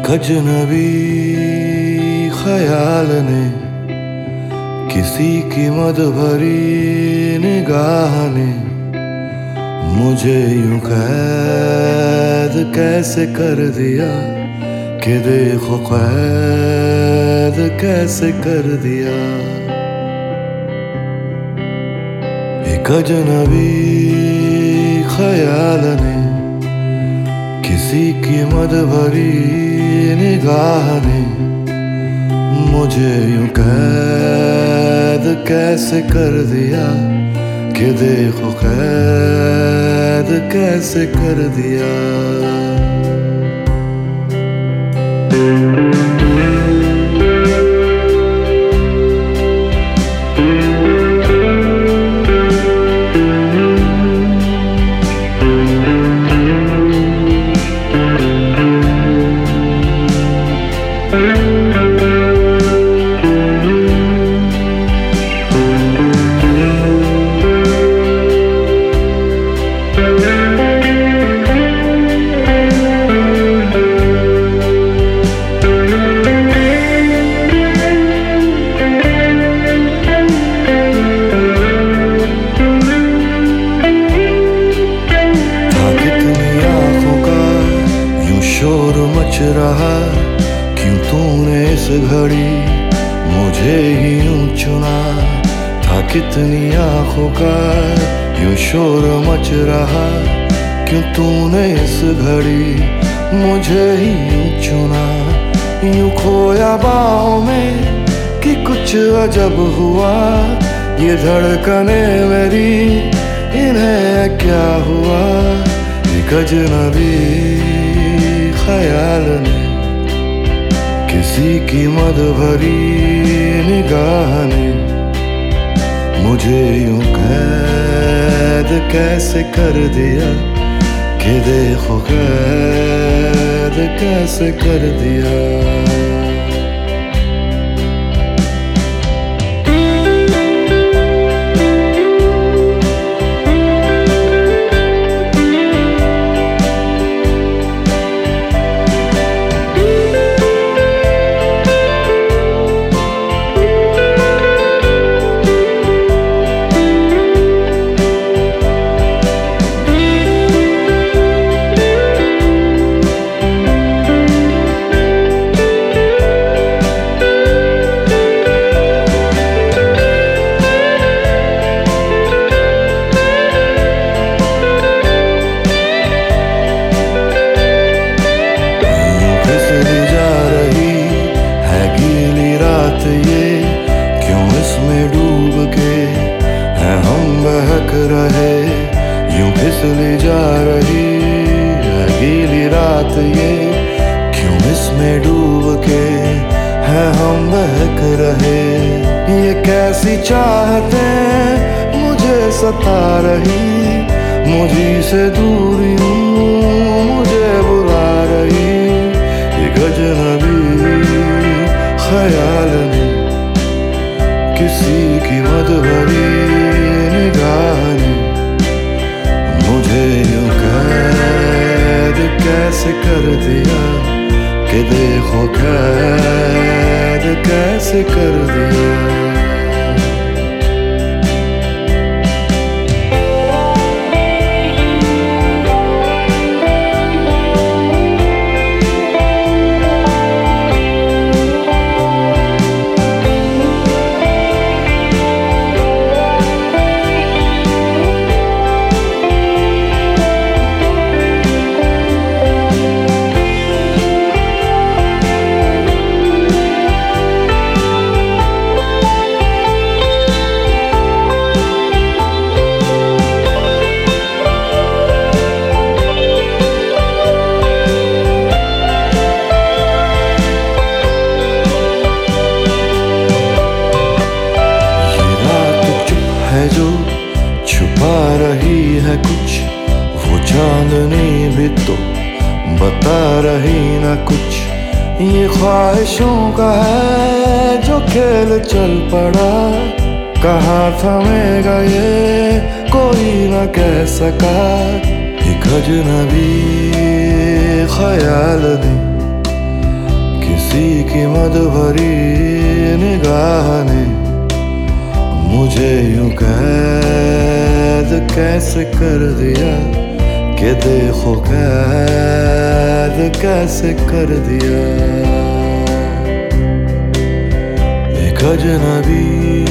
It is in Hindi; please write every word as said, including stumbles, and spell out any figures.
एक अजनबी ख्याल ने किसी की मद भरी निगाह ने मुझे यूं कैद कैसे कर दिया कि देखो कैद कैसे कर दिया। एक अजनबी ख्याल ने किसी की मद भरी निगाह ने मुझे यूं कैद कैसे कर दिया कि देखो कैद कैसे कर दिया। शोर मच रहा क्यों तूने इस घड़ी मुझे ही यूं चुना था। कितनी आंखों का यूं शोर मच रहा क्यों तूने इस घड़ी मुझे ही यूं चुना। यूं खोया बाहों में कि कुछ अजब हुआ ये धड़कने मेरी इन्हें क्या हुआ। एक अजनबी ख्याल ने किसी की मद भरी निगाह ने मुझे यूं कैद कैसे कर दिया कि देखो कैद कैसे कर दिया। ये क्यों इसमें डूब के है हम बहक रहे यूं फिसली जा रही है गीली रात। ये क्यों इसमें डूब के है हम बहक रहे। ये कैसी चाहते मुझे सता रही मुझी से दूरी मुझे बुला रही। एक अजनबी ख्याल ने किसी की मद भरी निगाह ने मुझे यूं कैद कैसे कर दिया कि देखो कैद कैसे कर दिया। जो छुपा रही है कुछ वो चांदनी भी तो बता रही ना कुछ। ये ख्वाहिशों का है जो खेल चल पड़ा कहाँ थमेगा ये कोई न कह सका। एक अजनबी ख्याल ने किसी की मद भरी निगाह ने मुझे यूं कैद कैसे कर दिया कि देखो कैद कैसे कर दिया। एक अजनबी